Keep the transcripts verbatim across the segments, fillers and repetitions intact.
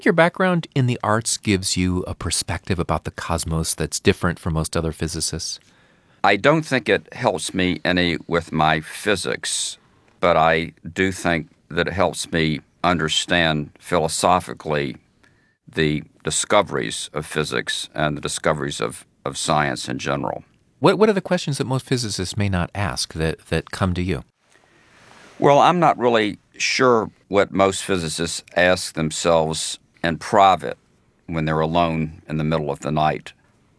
Your background in the arts gives you a perspective about the cosmos that's different from most other physicists? I don't think it helps me any with my physics, but I do think that it helps me understand philosophically the discoveries of physics and the discoveries of, of science in general. What what are the questions that most physicists may not ask that, that come to you? Well, I'm not really sure what most physicists ask themselves in private when they're alone in the middle of the night.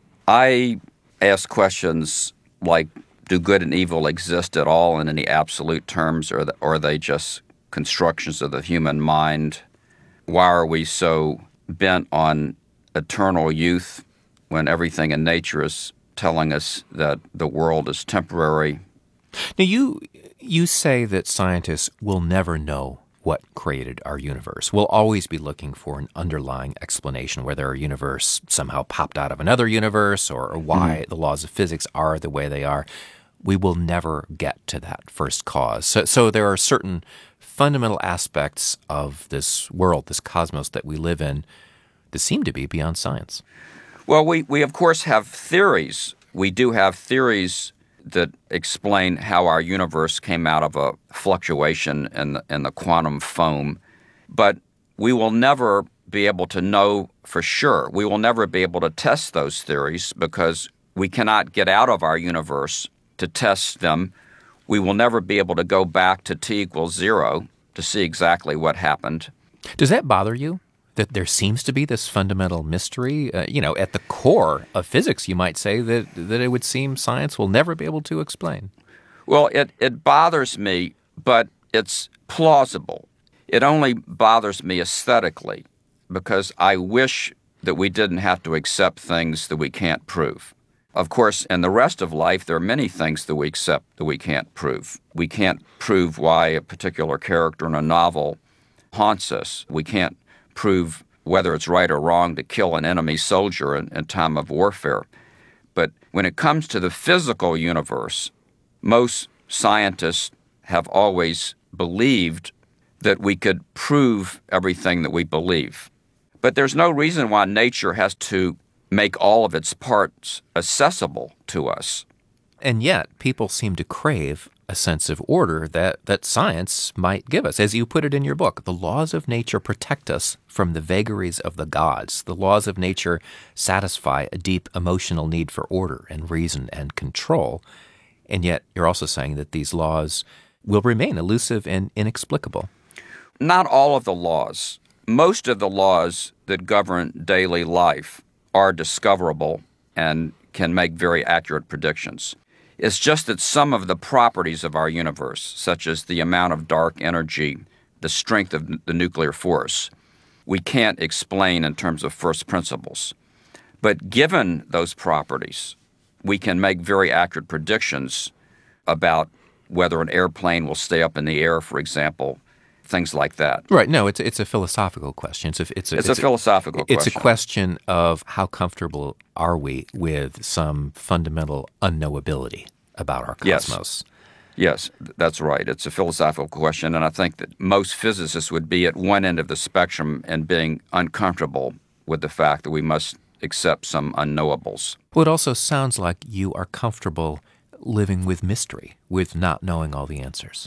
I ask questions like, do good and evil exist at all in any absolute terms, or are they just constructions of the human mind? Why are we so bent on eternal youth when everything in nature is telling us that the world is temporary? Now, you you say that scientists will never know what created our universe. We'll always be looking for an underlying explanation, whether our universe somehow popped out of another universe or, or why Mm-hmm. the laws of physics are the way they are. We will never get to that first cause. So, so there are certain fundamental aspects of this world, this cosmos that we live in, that seem to be beyond science. Well, we, we of course have theories. We do have theories that explain how our universe came out of a fluctuation in the, in the quantum foam, but we will never be able to know for sure. We will never be able to test those theories because we cannot get out of our universe to test them. We will never be able to go back to t equals zero to see exactly what happened. Does that bother you? That there seems to be this fundamental mystery, uh, you know, at the core of physics, you might say, that, that it would seem science will never be able to explain. Well, it, it bothers me, but it's plausible. It only bothers me aesthetically because I wish that we didn't have to accept things that we can't prove. Of course, in the rest of life, there are many things that we accept that we can't prove. We can't prove why a particular character in a novel haunts us. We can't prove whether it's right or wrong to kill an enemy soldier in, in time of warfare. But when it comes to the physical universe, most scientists have always believed that we could prove everything that we believe. But there's no reason why nature has to make all of its parts accessible to us. And yet, people seem to crave a sense of order that, that science might give us. As you put it in your book, the laws of nature protect us from the vagaries of the gods. The laws of nature satisfy a deep emotional need for order and reason and control. And yet, you're also saying that these laws will remain elusive and inexplicable. Not all of the laws. Most of the laws that govern daily life are discoverable and can make very accurate predictions. It's just that some of the properties of our universe, such as the amount of dark energy, the strength of the nuclear force, we can't explain in terms of first principles. But given those properties, we can make very accurate predictions about whether an airplane will stay up in the air, for example, things like that. Right. No, it's it's a philosophical question. It's a it's a, It's a philosophical question. It's a question of how comfortable are we with some fundamental unknowability about our cosmos. Yes, th- that's right. It's a philosophical question, and I think that most physicists would be at one end of the spectrum and being uncomfortable with the fact that we must accept some unknowables. Well, it also sounds like you are comfortable living with mystery, with not knowing all the answers.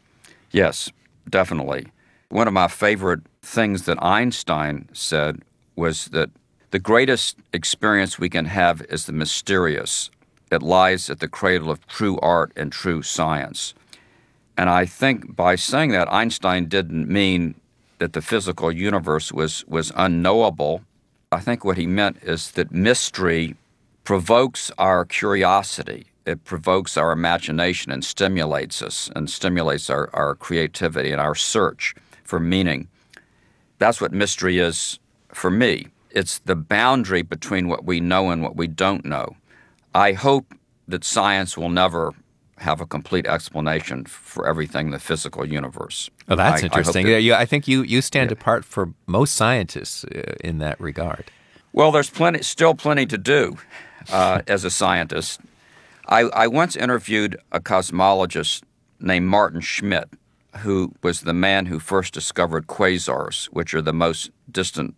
Yes, definitely. One of my favorite things that Einstein said was that the greatest experience we can have is the mysterious. It lies at the cradle of true art and true science. And I think by saying that, Einstein didn't mean that the physical universe was, was unknowable. I think what he meant is that mystery provokes our curiosity. It provokes our imagination and stimulates us and stimulates our, our creativity and our search for meaning. That's what mystery is for me. It's the boundary between what we know and what we don't know. I hope that science will never have a complete explanation for everything in the physical universe. Oh, that's I, interesting. I that, yeah, I think you, you stand yeah. apart from most scientists uh, in that regard. Well, there's plenty, still plenty to do uh, as a scientist. I, I once interviewed a cosmologist named Martin Schmidt, who was the man who first discovered quasars, which are the most distant